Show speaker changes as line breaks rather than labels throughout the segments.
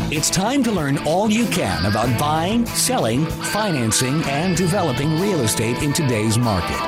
It's time to learn all you can about buying, selling, financing, and developing real estate in today's market.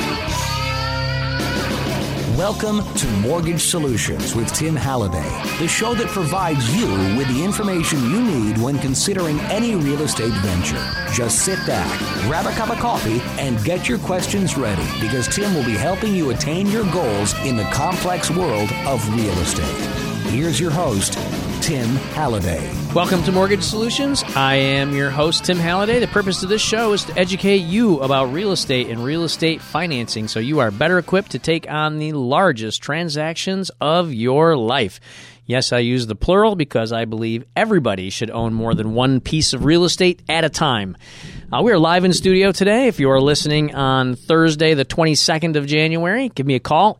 Welcome to Mortgage Solutions with Tim Halliday, the show that provides you with the information you need when considering any real estate venture. Just sit back, grab a cup of coffee, and get your questions ready, because Tim will be helping you attain your goals in the complex world of real estate. Here's your host, Tim Halliday.
Welcome to Mortgage Solutions. I am your host, Tim Halliday. The purpose of this show is to educate you about real estate and real estate financing so you are better equipped to take on the largest transactions of your life. Yes, I use the plural because I believe everybody should own more than one piece of real estate at a time. We are live in studio today. If you are listening on Thursday, the 22nd of January, give me a call,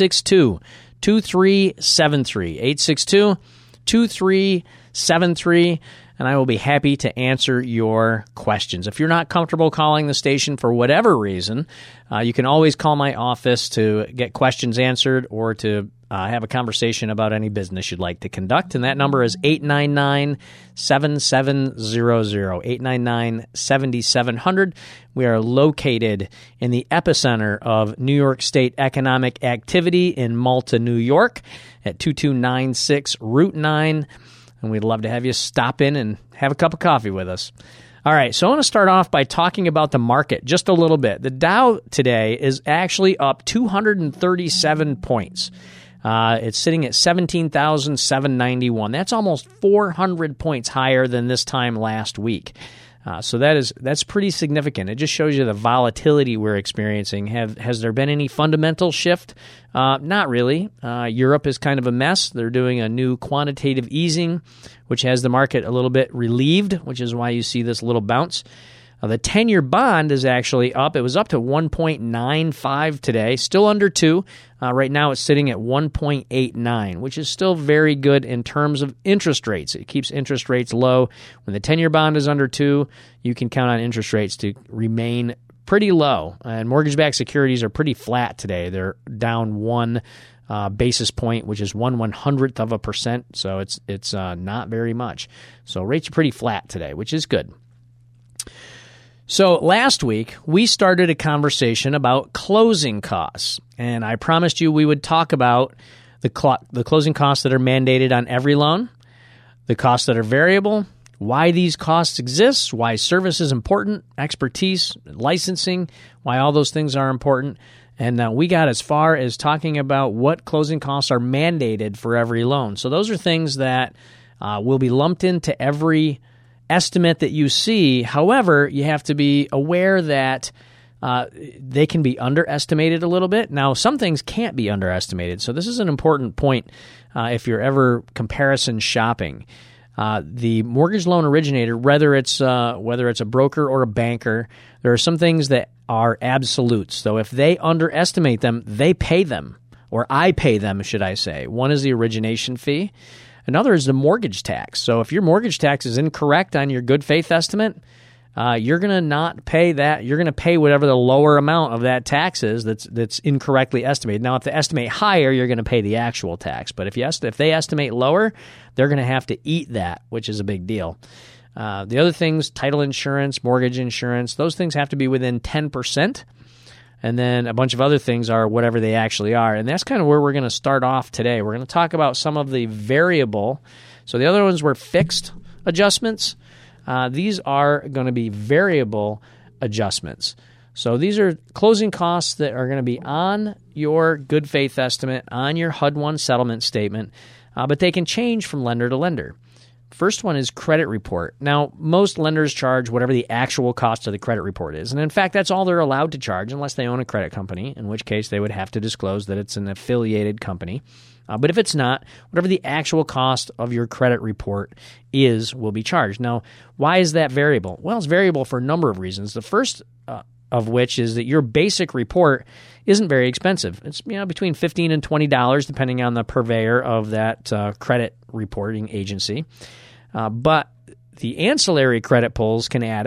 862-2373, 862-2373, and I will be happy to answer your questions. If you're not comfortable calling the station for whatever reason, you can always call my office to get questions answered or to have a conversation about any business you'd like to conduct, and that number is 899-7700, 899-7700. We are located in the epicenter of New York State economic activity in Malta, New York, at 2296 Route 9, and we'd love to have you stop in and have a cup of coffee with us. All right, so I want to start off by talking about the market just a little bit. The Dow today is actually up 237 points. It's sitting at 17,791. That's almost 400 points higher than this time last week. So that's pretty significant. It just shows you the volatility we're experiencing. Has there been any fundamental shift? Not really. Europe is kind of a mess. They're doing a new quantitative easing, which has the market a little bit relieved, which is why you see this little bounce. The 10-year bond is actually up. It was up to 1.95 today, still under 2. Right now it's sitting at 1.89, which is still very good in terms of interest rates. It keeps interest rates low. When the 10-year bond is under 2, you can count on interest rates to remain pretty low. And mortgage-backed securities are pretty flat today. They're down 1 basis point, which is 1/100th of a percent. So it's not very much. So rates are pretty flat today, which is good. So last week, we started a conversation about closing costs, and I promised you we would talk about the closing costs that are mandated on every loan, the costs that are variable, why these costs exist, why service is important, expertise, licensing, why all those things are important, and we got as far as talking about what closing costs are mandated for every loan. So those are things that will be lumped into every estimate that you see. However, you have to be aware that they can be underestimated a little bit. Now, some things can't be underestimated, so this is an important point if you're ever comparison shopping. The mortgage loan originator, whether it's a broker or a banker, there are some things that are absolutes. So if they underestimate them, they pay them, or I pay them, should I say. One is the origination fee. Another is the mortgage tax. So if your mortgage tax is incorrect on your good faith estimate, you're going to not pay that. You're going to pay whatever the lower amount of that tax is that's incorrectly estimated. Now, if they estimate higher, you're going to pay the actual tax. But if they estimate lower, they're going to have to eat that, which is a big deal. The other things, title insurance, mortgage insurance, those things have to be within 10%. And then a bunch of other things are whatever they actually are. And that's kind of where we're going to start off today. We're going to talk about some of the variable. So the other ones were fixed adjustments. These are going to be variable adjustments. So these are closing costs that are going to be on your good faith estimate, on your HUD-1 settlement statement, but they can change from lender to lender. First one is credit report. Now, most lenders charge whatever the actual cost of the credit report is. And in fact, that's all they're allowed to charge unless they own a credit company, in which case they would have to disclose that it's an affiliated company. But if it's not, whatever the actual cost of your credit report is will be charged. Now, why is that variable? Well, it's variable for a number of reasons. The first of which is that your basic report isn't very expensive. It's between $15 and $20, depending on the purveyor of that credit reporting agency. But the ancillary credit pulls can add up.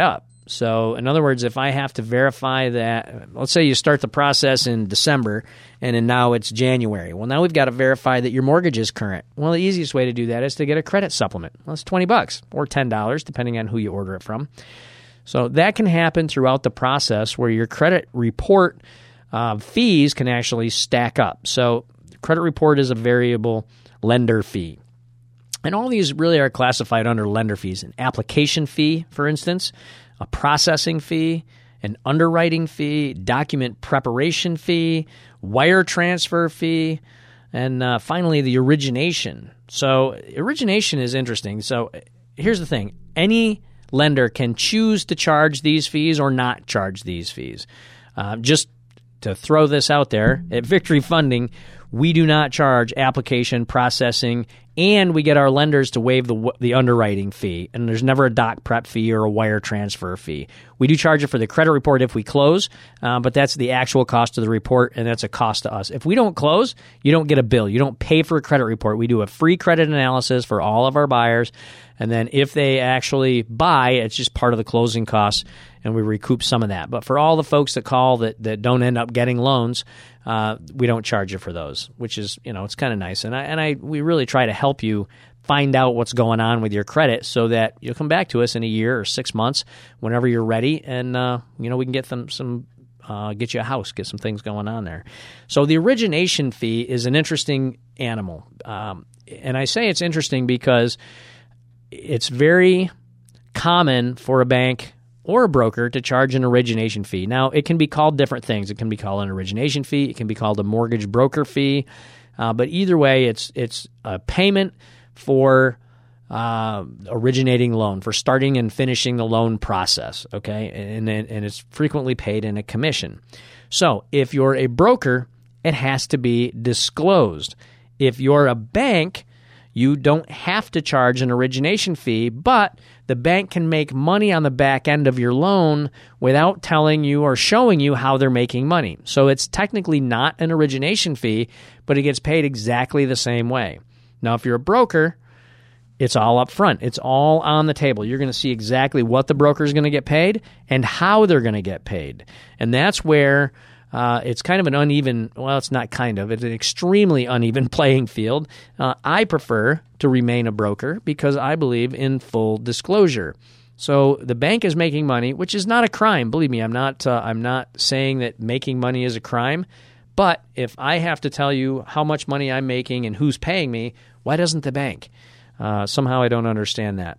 So in other words, if I have to verify that, let's say you start the process in December and then now it's January. Well, now we've got to verify that your mortgage is current. Well, the easiest way to do that is to get a credit supplement. Well, it's $20 or $10, depending on who you order it from. So that can happen throughout the process where your credit report fees can actually stack up. So credit report is a variable lender fee. And all these really are classified under lender fees. An application fee, for instance, a processing fee, an underwriting fee, document preparation fee, wire transfer fee, and finally the origination. So origination is interesting. So here's the thing. Any lender can choose to charge these fees or not charge these fees. Just to throw this out there, at Victory Funding, we do not charge application processing, and we get our lenders to waive the underwriting fee, and there's never a doc prep fee or a wire transfer fee. We do charge it for the credit report if we close, but that's the actual cost of the report, and that's a cost to us. If we don't close, you don't get a bill. You don't pay for a credit report. We do a free credit analysis for all of our buyers, and then if they actually buy, it's just part of the closing costs, and we recoup some of that. But for all the folks that call that don't end up getting loans, we don't charge you for those, which is, it's kind of nice. And we really try to help you find out what's going on with your credit so that you'll come back to us in a year or 6 months whenever you're ready, and we can get get you a house, get some things going on there. So the origination fee is an interesting animal, and I say it's interesting because it's very common for a bank or a broker to charge an origination fee. Now, it can be called different things. It can be called an origination fee. It can be called a mortgage broker fee. But either way, it's a payment for originating loan, for starting and finishing the loan process, okay? And it's frequently paid in a commission. So if you're a broker, it has to be disclosed. If you're a bank, you don't have to charge an origination fee, but the bank can make money on the back end of your loan without telling you or showing you how they're making money. So it's technically not an origination fee, but it gets paid exactly the same way. Now, if you're a broker, it's all up front. It's all on the table. You're going to see exactly what the broker is going to get paid and how they're going to get paid. And that's where it's kind of an uneven, well, it's not kind of, it's an extremely uneven playing field. I prefer to remain a broker because I believe in full disclosure. So the bank is making money, which is not a crime. Believe me, I'm not saying that making money is a crime. But if I have to tell you how much money I'm making and who's paying me, why doesn't the bank? Somehow I don't understand that.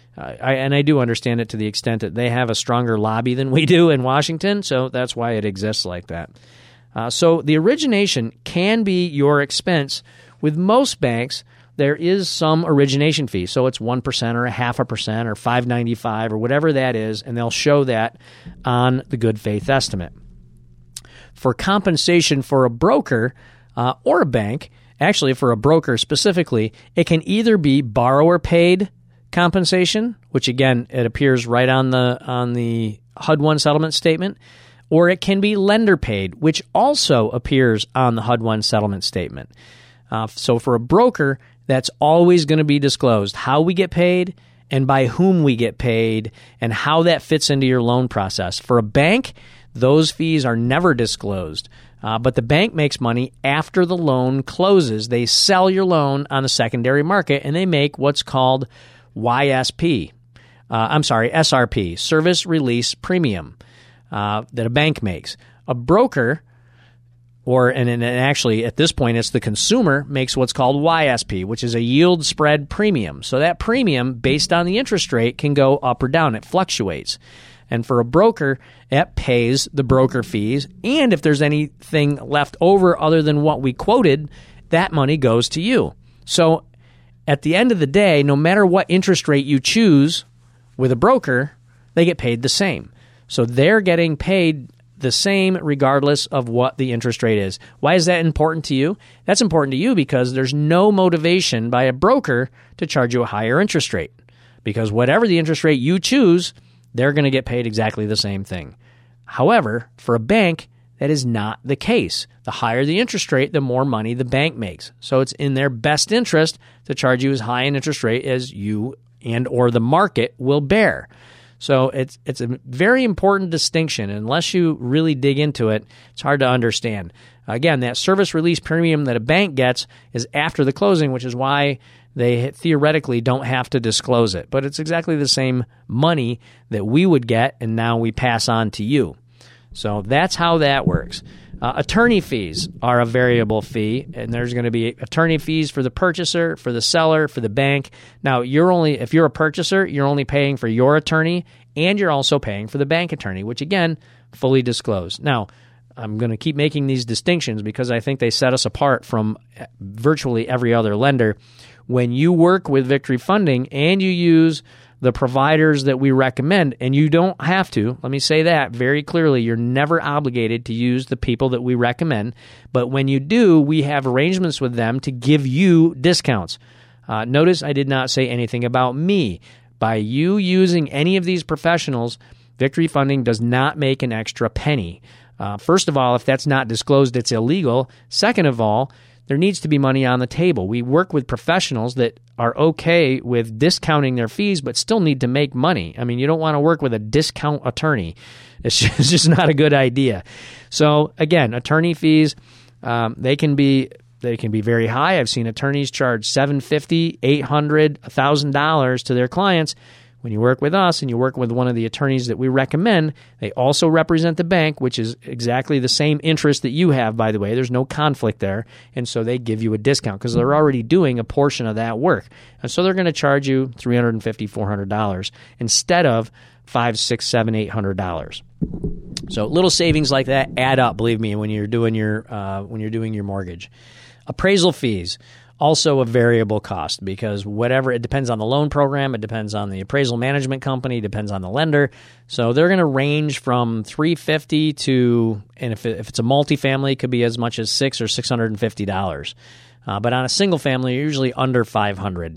I do understand it to the extent that they have a stronger lobby than we do in Washington, so that's why it exists like that. So the origination can be your expense. With most banks, there is some origination fee, so it's 1% or 0.5% or $5.95 or whatever that is, and they'll show that on the good faith estimate. For compensation for a broker or a bank, actually for a broker specifically, it can either be borrower paid compensation, which again, it appears right on the HUD-1 settlement statement, or it can be lender paid, which also appears on the HUD-1 settlement statement. So for a broker, that's always going to be disclosed, how we get paid and by whom we get paid and how that fits into your loan process. For a bank, those fees are never disclosed. But the bank makes money after the loan closes. They sell your loan on the secondary market, and they make what's called SRP, Service Release Premium, that a bank makes. A broker, and actually at this point it's the consumer, makes what's called YSP, which is a yield spread premium. So that premium, based on the interest rate, can go up or down. It fluctuates. And for a broker, it pays the broker fees, and if there's anything left over other than what we quoted, that money goes to you. So at the end of the day, no matter what interest rate you choose with a broker, they get paid the same. So they're getting paid the same regardless of what the interest rate is. Why is that important to you? That's important to you because there's no motivation by a broker to charge you a higher interest rate. Because whatever the interest rate you choose, they're going to get paid exactly the same thing. However, for a bank, that is not the case. The higher the interest rate, the more money the bank makes. So it's in their best interest to charge you as high an interest rate as you and or the market will bear. So it's a very important distinction. Unless you really dig into it, it's hard to understand. Again, that service release premium that a bank gets is after the closing, which is why they theoretically don't have to disclose it. But it's exactly the same money that we would get, and now we pass on to you. So that's how that works. Attorney fees are a variable fee, and there's going to be attorney fees for the purchaser, for the seller, for the bank. Now, if you're a purchaser, you're only paying for your attorney, and you're also paying for the bank attorney, which, again, fully disclosed. Now, I'm going to keep making these distinctions because I think they set us apart from virtually every other lender. When you work with Victory Funding and you use the providers that we recommend, and you don't have to, let me say that very clearly, you're never obligated to use the people that we recommend, but when you do, we have arrangements with them to give you discounts. Notice I did not say anything about me. By you using any of these professionals, Victory Funding does not make an extra penny. First of all, if that's not disclosed, it's illegal. Second of all, there needs to be money on the table. We work with professionals that are okay with discounting their fees but still need to make money. I mean, you don't want to work with a discount attorney. It's just not a good idea. So again, attorney fees, they can be very high. I've seen attorneys charge $750, $800, $1,000 to their clients. When you work with us and you work with one of the attorneys that we recommend, they also represent the bank, which is exactly the same interest that you have, by the way. There's no conflict there. And so they give you a discount because they're already doing a portion of that work. And so they're going to charge you $350, $400 instead of $500, $600, $700, $800. So little savings like that add up, believe me, when you're doing your mortgage. Appraisal fees. Also a variable cost because it depends on the loan program, it depends on the appraisal management company, it depends on the lender. So they're going to range from $350 to, and if it's a multifamily, it could be as much as $600 or $650. But on a single family, you're usually under $500.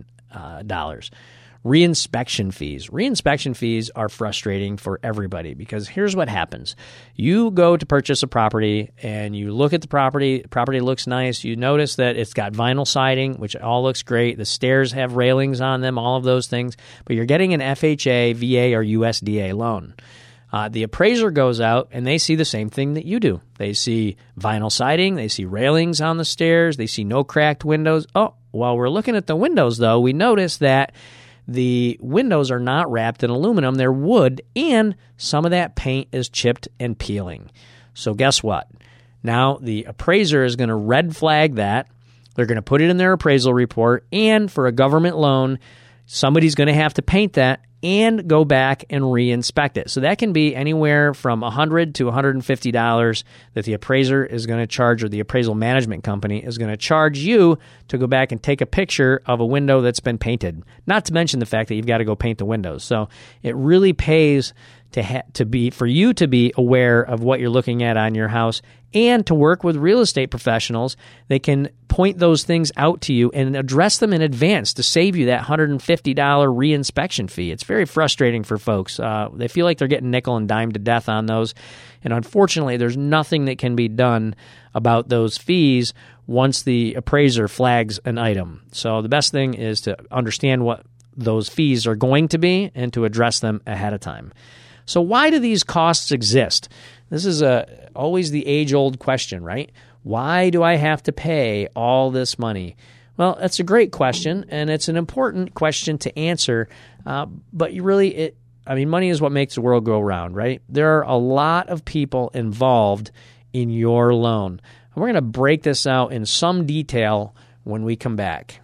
Reinspection fees. Reinspection fees are frustrating for everybody because here's what happens. You go to purchase a property and you look at the property. The property looks nice. You notice that it's got vinyl siding, which all looks great. The stairs have railings on them, all of those things. But you're getting an FHA, VA, or USDA loan. The appraiser goes out and they see the same thing that you do. They see vinyl siding. They see railings on the stairs. They see no cracked windows. Oh, while we're looking at the windows, though, we notice that the windows are not wrapped in aluminum, they're wood, and some of that paint is chipped and peeling. So guess what? Now the appraiser is going to red flag that. They're going to put it in their appraisal report, and for a government loan, somebody's going to have to paint that and go back and re-inspect it. So that can be anywhere from $100 to $150 that the appraiser is going to charge, or the appraisal management company is going to charge you to go back and take a picture of a window that's been painted. Not to mention the fact that you've got to go paint the windows. So it really pays for you to be aware of what you're looking at on your house, and to work with real estate professionals. They can point those things out to you and address them in advance to save you that $150 re-inspection fee. It's very frustrating for folks. They feel like they're getting nickel and dime to death on those. And unfortunately, there's nothing that can be done about those fees once the appraiser flags an item. So the best thing is to understand what those fees are going to be and to address them ahead of time. So why do these costs exist? This is always the age-old question, right? Why do I have to pay all this money? Well, that's a great question, and it's an important question to answer. But money is what makes the world go round, right? There are a lot of people involved in your loan. And we're going to break this out in some detail when we come back.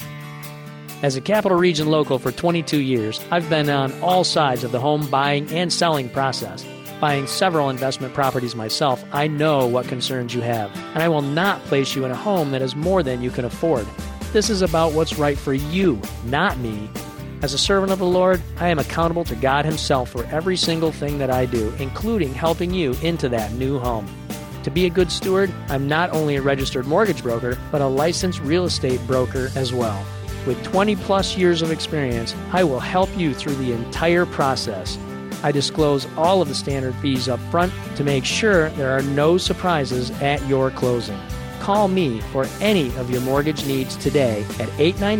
As a Capital Region local for 22 years, I've been on all sides of the home buying and selling process. Buying several investment properties myself, I know what concerns you have, and I will not place you in a home that is more than you can afford. This is about what's right for you, not me. As a servant of the Lord, I am accountable to God Himself for every single thing that I do, including helping you into that new home. To be a good steward, I'm not only a registered mortgage broker, but a licensed real estate broker as well. With 20-plus years of experience, I will help you through the entire process. I disclose all of the standard fees up front to make sure there are no surprises at your closing. call me for any of your mortgage needs today at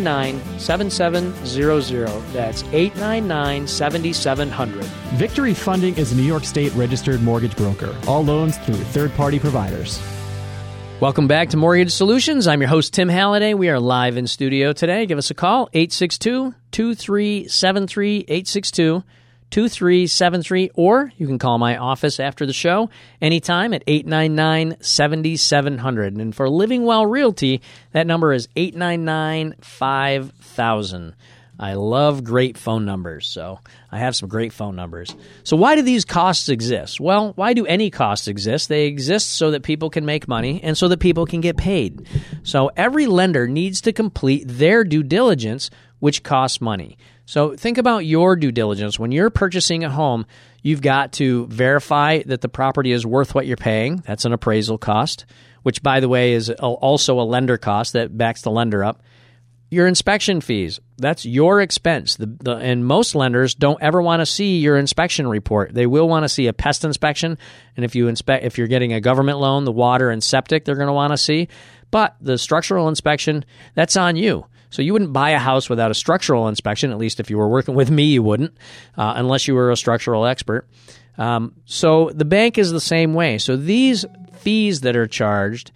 899-7700. That's 899-7700.
Victory Funding is a New York State registered mortgage broker. All loans through third-party providers.
Welcome back to Mortgage Solutions. I'm your host, Tim Halliday. We are live in studio today. Give us a call, 862-2373, 862-2373, or you can call my office after the show anytime at 899-7700. And for Living Well Realty, that number is 899-5000. I love great phone numbers, so I have some great phone numbers. So why do these costs exist? Well, why do any costs exist? They exist so that people can make money and so that people can get paid. So every lender needs to complete their due diligence, which costs money. So think about your due diligence. When you're purchasing a home, you've got to verify that the property is worth what you're paying. That's an appraisal cost, which, by the way, is also a lender cost that backs the lender up. Your inspection fees, that's your expense. And most lenders don't ever want to see your inspection report. They will want to see a pest inspection. And if you're getting a government loan, the water and septic they're going to want to see. But the structural inspection, that's on you. So you wouldn't buy a house without a structural inspection. At least if you were working with me, you wouldn't, unless you were a structural expert. So the bank is the same way. So these fees that are charged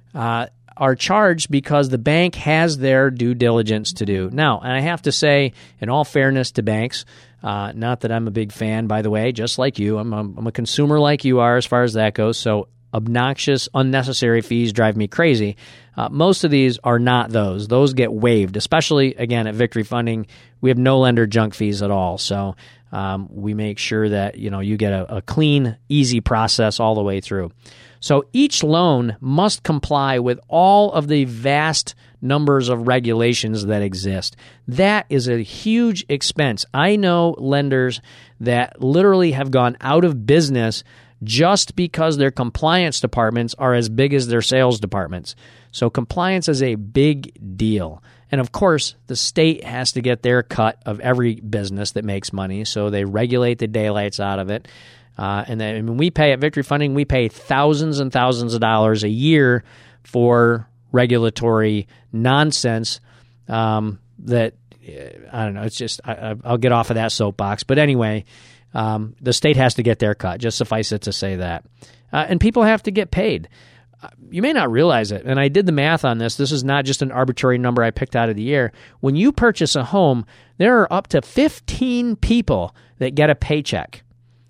because the bank has their due diligence to do. Now, and I have to say, in all fairness to banks, not that I'm a big fan, by the way, just like you. I'm a consumer like you are as far as that goes, so obnoxious, unnecessary fees drive me crazy. Most of these are not those. Those get waived, especially, again, at Victory Funding. We have no lender junk fees at all, so we make sure that you get a clean, easy process all the way through. So each loan must comply with all of the vast numbers of regulations that exist. That is a huge expense. I know lenders that literally have gone out of business just because their compliance departments are as big as their sales departments. So compliance is a big deal. And of course, the state has to get their cut of every business that makes money, so they regulate the daylights out of it. And then when we pay at Victory Funding, we pay thousands and thousands of dollars a year for regulatory nonsense that, I don't know, it's just, I'll get off of that soapbox. But anyway, the state has to get their cut, just suffice it to say that. And people have to get paid. You may not realize it, and I did the math on this. This is not just an arbitrary number I picked out of the air. When you purchase a home, there are up to 15 people that get a paycheck.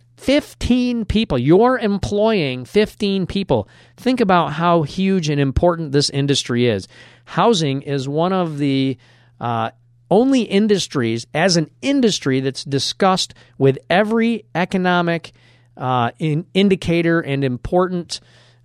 15 people. You're employing 15 people. Think about how huge and important this industry is. Housing is one of the only industries, as an industry, that's discussed with every economic indicator and important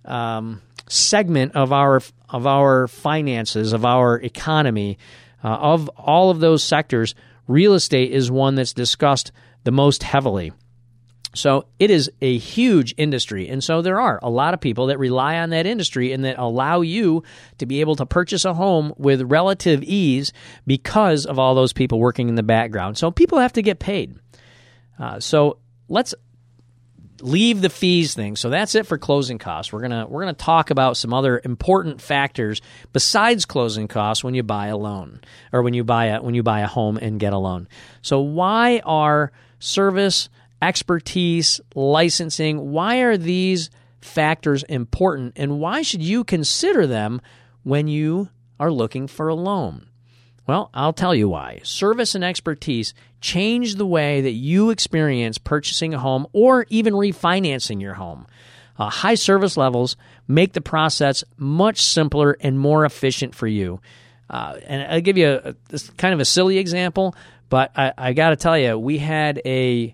segment of our finances, of our economy, of all of those sectors. Real estate is one that's discussed the most heavily. So it is a huge industry, and so there are a lot of people that rely on that industry and that allow you to be able to purchase a home with relative ease because of all those people working in the background. So people have to get paid. So let's leave the fees thing. So that's it for closing costs. We're gonna talk about some other important factors besides closing costs when you buy a loan or when you buy a home and get a loan. So why are service, expertise, licensing, why are these factors important, and why should you consider them when you are looking for a loan? Well, I'll tell you why. Service and expertise change the way that you experience purchasing a home or even refinancing your home. High service levels make the process much simpler and more efficient for you. And I'll give you this kind of a silly example, but I got to tell you, we had a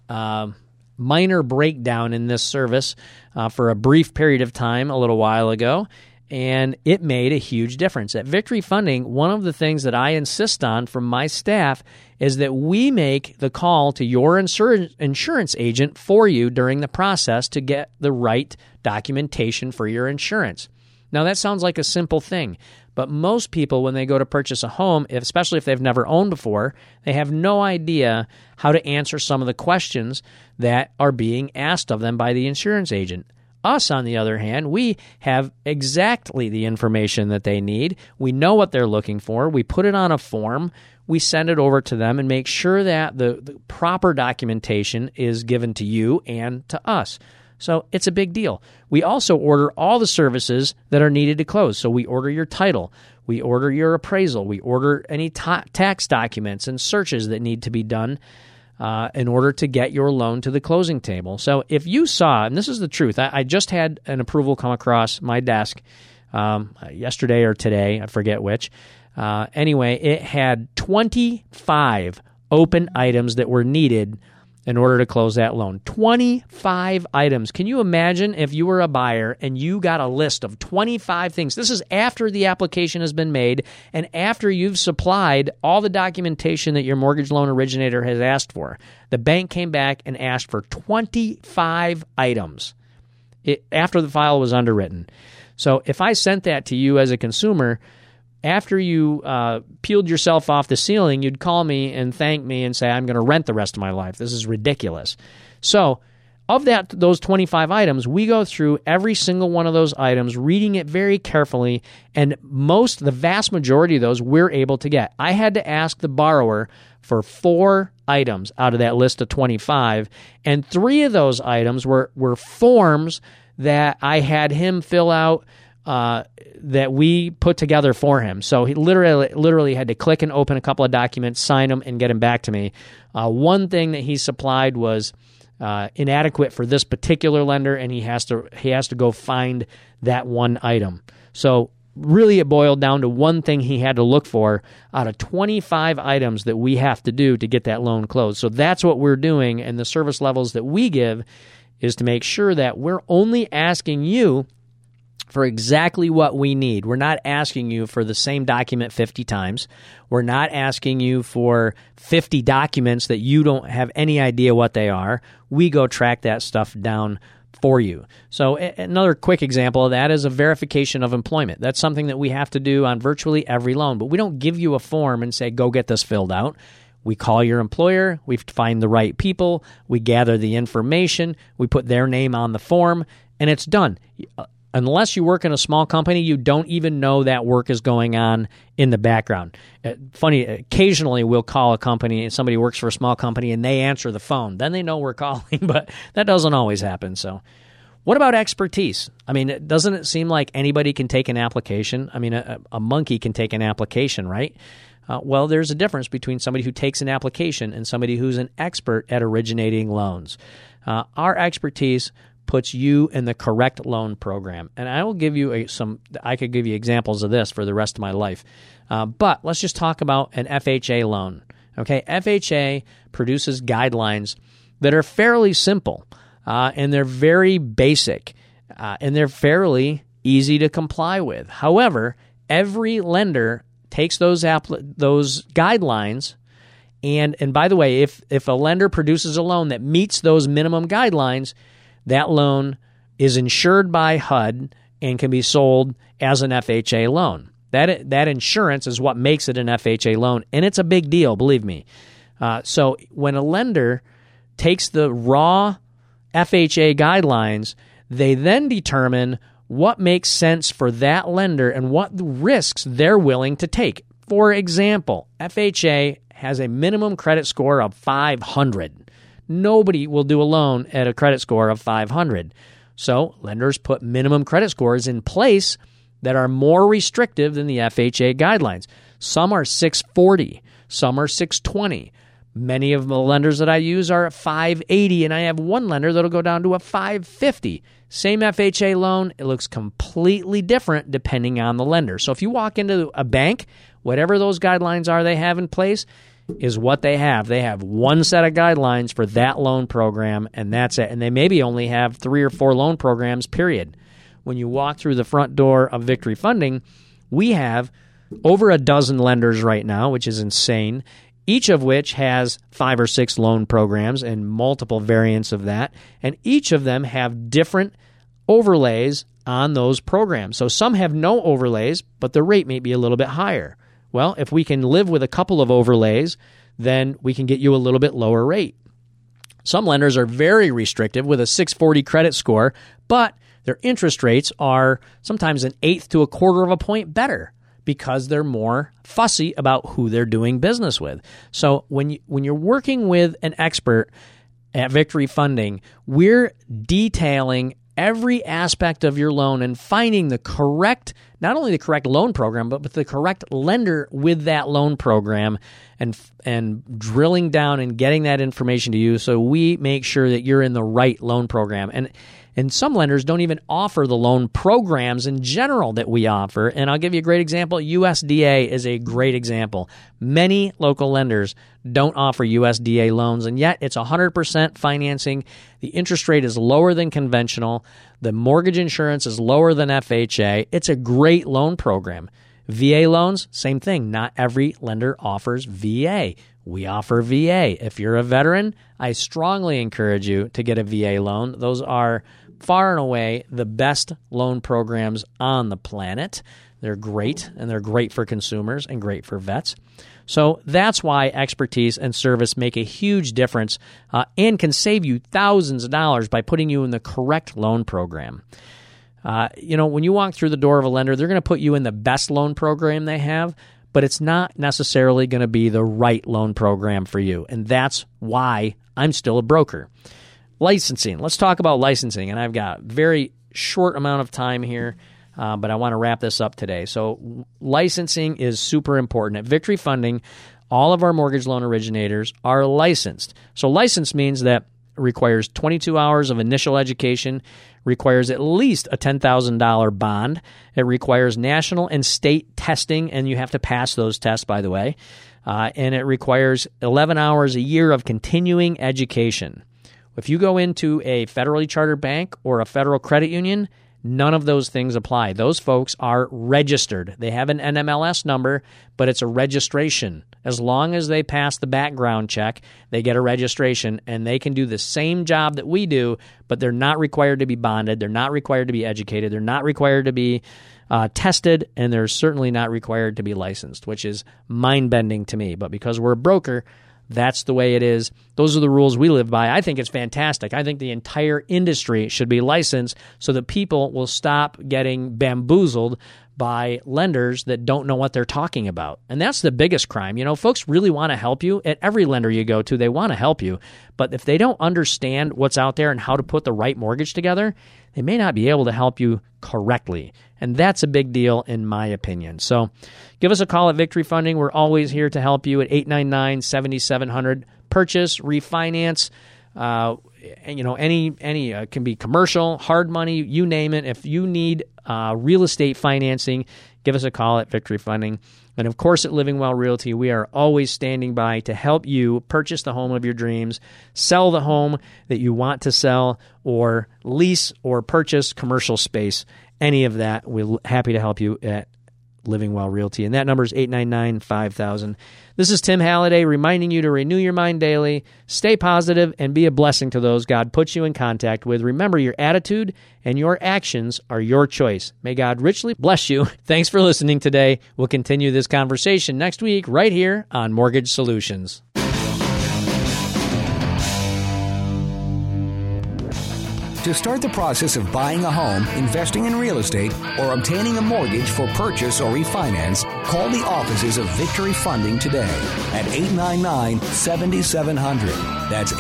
minor breakdown in this service for a brief period of time a little while ago, and it made a huge difference. At Victory Funding, one of the things that I insist on from my staff is that we make the call to your insurance agent for you during the process to get the right documentation for your insurance. Now, that sounds like a simple thing, but most people, when they go to purchase a home, especially if they've never owned before, they have no idea how to answer some of the questions that are being asked of them by the insurance agent. Us, on the other hand, we have exactly the information that they need. We know what they're looking for. We put it on a form. We send it over to them and make sure that the proper documentation is given to you and to us. So it's a big deal. We also order all the services that are needed to close. So we order your title. We order your appraisal. We order any tax documents and searches that need to be done in order to get your loan to the closing table. So if you saw, and this is the truth, I just had an approval come across my desk yesterday or today, I forget which. Anyway, it had 25 open items that were needed in order to close that loan. 25 items. Can you imagine if you were a buyer and you got a list of 25 things? This is after the application has been made and after you've supplied all the documentation that your mortgage loan originator has asked for. The bank came back and asked for 25 items after the file was underwritten. So if I sent that to you as a consumer, after you peeled yourself off the ceiling, you'd call me and thank me and say, I'm going to rent the rest of my life. This is ridiculous. So of those 25 items, we go through every single one of those items, reading it very carefully, and the vast majority of those we're able to get. I had to ask the borrower for 4 items out of that list of 25, and 3 of those items were forms that I had him fill out that we put together for him. So he literally had to click and open a couple of documents, sign them, and get them back to me. One thing that he supplied was inadequate for this particular lender, and he has to go find that one item. So really it boiled down to one thing he had to look for out of 25 items that we have to do to get that loan closed. So that's what we're doing, and the service levels that we give is to make sure that we're only asking you for exactly what we need. We're not asking you for the same document 50 times. We're not asking you for 50 documents that you don't have any idea what they are. We go track that stuff down for you. So another quick example of that is a verification of employment. That's something that we have to do on virtually every loan, but we don't give you a form and say, go get this filled out. We call your employer, we find the right people, we gather the information, we put their name on the form, and it's done. Unless you work in a small company, you don't even know that work is going on in the background. Funny, occasionally we'll call a company and somebody works for a small company and they answer the phone. Then they know we're calling, but that doesn't always happen. So what about expertise? I mean, doesn't it seem like anybody can take an application? I mean, a monkey can take an application, right? Well, there's a difference between somebody who takes an application and somebody who's an expert at originating loans. Our expertise puts you in the correct loan program. And I will give you I could give you examples of this for the rest of my life. But let's just talk about an FHA loan. Okay, FHA produces guidelines that are fairly simple, and they're very basic, and they're fairly easy to comply with. However, every lender takes those guidelines, and by the way, if a lender produces a loan that meets those minimum guidelines, that loan is insured by HUD and can be sold as an FHA loan. That insurance is what makes it an FHA loan, and it's a big deal, believe me. So when a lender takes the raw FHA guidelines, they then determine what makes sense for that lender and what risks they're willing to take. For example, FHA has a minimum credit score of 500. Nobody will do a loan at a credit score of 500. So lenders put minimum credit scores in place that are more restrictive than the FHA guidelines. Some are 640, some are 620. Many of the lenders that I use are at 580, and I have one lender that'll go down to a 550. Same FHA loan, it looks completely different depending on the lender. So if you walk into a bank, whatever those guidelines are they have in place is what they have. They have one set of guidelines for that loan program, and that's it. And they maybe only have 3 or 4 loan programs, period. When you walk through the front door of Victory Funding, we have over a dozen lenders right now, which is insane, each of which has 5 or 6 loan programs and multiple variants of that, and each of them have different overlays on those programs. So some have no overlays, but the rate may be a little bit higher. Well, if we can live with a couple of overlays, then we can get you a little bit lower rate. Some lenders are very restrictive with a 640 credit score, but their interest rates are sometimes an eighth to a quarter of a point better because they're more fussy about who they're doing business with. So when you're working with an expert at Victory Funding, we're detailing every aspect of your loan and finding the correct, not only the correct loan program, but the correct lender with that loan program, and drilling down and getting that information to you so we make sure that you're in the right loan program. And some lenders don't even offer the loan programs in general that we offer. And I'll give you a great example. USDA is a great example. Many local lenders don't offer USDA loans, and yet it's 100% financing. The interest rate is lower than conventional. The mortgage insurance is lower than FHA. It's a great loan program. VA loans, same thing. Not every lender offers VA. We offer VA. If you're a veteran, I strongly encourage you to get a VA loan. Those are far and away the best loan programs on the planet. They're great, and they're great for consumers and great for vets. So that's why expertise and service make a huge difference and can save you thousands of dollars by putting you in the correct loan program. When you walk through the door of a lender, they're going to put you in the best loan program they have, but it's not necessarily going to be the right loan program for you. And that's why I'm still a broker. Licensing. Let's talk about licensing. And I've got a very short amount of time here, but I want to wrap this up today. So licensing is super important. At Victory Funding, all of our mortgage loan originators are licensed. So license means that it requires 22 hours of initial education, requires at least a $10,000 bond. It requires national and state testing, and you have to pass those tests, by the way. And it requires 11 hours a year of continuing education. If you go into a federally chartered bank or a federal credit union, none of those things apply. Those folks are registered. They have an NMLS number, but it's a registration. As long as they pass the background check, they get a registration, and they can do the same job that we do, but they're not required to be bonded. They're not required to be educated. They're not required to be tested, and they're certainly not required to be licensed, which is mind-bending to me. But because we're a broker, that's the way it is. Those are the rules we live by. I think it's fantastic. I think the entire industry should be licensed so that people will stop getting bamboozled by lenders that don't know what they're talking about. And that's the biggest crime. Folks really want to help you. At every lender you go to, they want to help you. But if they don't understand what's out there and how to put the right mortgage together, they may not be able to help you correctly. And that's a big deal in my opinion. So give us a call at Victory Funding. We're always here to help you at 899-7700. Purchase, refinance, any can be commercial, hard money, you name it. If you need real estate financing, give us a call at Victory Funding. And of course, at Living Well Realty, we are always standing by to help you purchase the home of your dreams, sell the home that you want to sell, or lease or purchase commercial space. Any of that, we're happy to help you at Living Well Realty. And that number is 899-5000. This is Tim Halliday reminding you to renew your mind daily, stay positive, and be a blessing to those God puts you in contact with. Remember, your attitude and your actions are your choice. May God richly bless you. Thanks for listening today. We'll continue this conversation next week right here on Mortgage Solutions.
To start the process of buying a home, investing in real estate, or obtaining a mortgage for purchase or refinance, call the offices of Victory Funding today at 899-7700. That's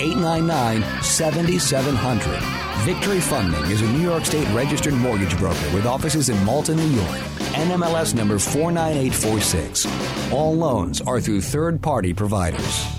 899-7700. Victory Funding is a New York State registered mortgage broker with offices in Malta, New York. NMLS number 49846. All loans are through third-party providers.